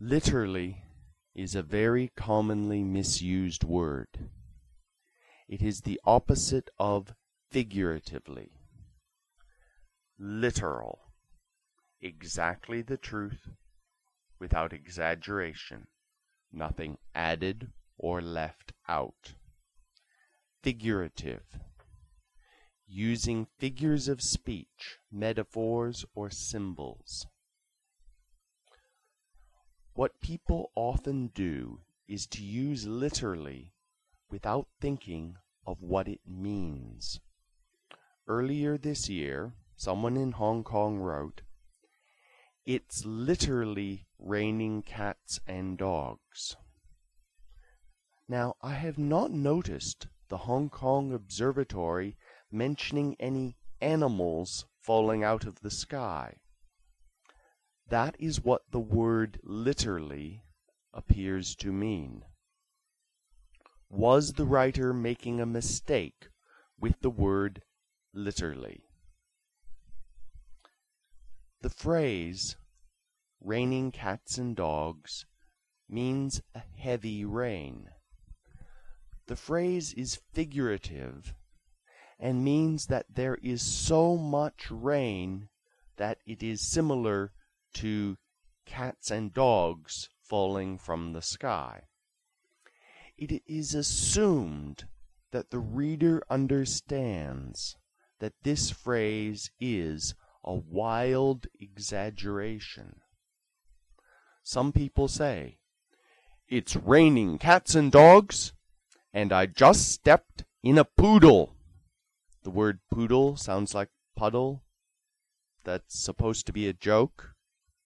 Literally is a very commonly misused word. It is the opposite of figuratively. Literal, exactly the truth, without exaggeration, nothing added or left out. Figurative, using figures of speech, metaphors, or symbols. What people often do is to use literally without thinking of what it means. Earlier this year, someone in Hong Kong wrote, "It's literally raining cats and dogs." Now, I have not noticed the Hong Kong Observatory mentioning any animals falling out of the sky. That is what the word literally appears to mean. Was the writer making a mistake with the word literally? The phrase, raining cats and dogs, means a heavy rain. The phrase is figurative and means that there is so much rain that it is similar to cats and dogs falling from the sky. It is assumed that the reader understands that this phrase is a wild exaggeration. Some people say, "It's raining cats and dogs, and I just stepped in a poodle." The word poodle sounds like puddle. That's supposed to be a joke.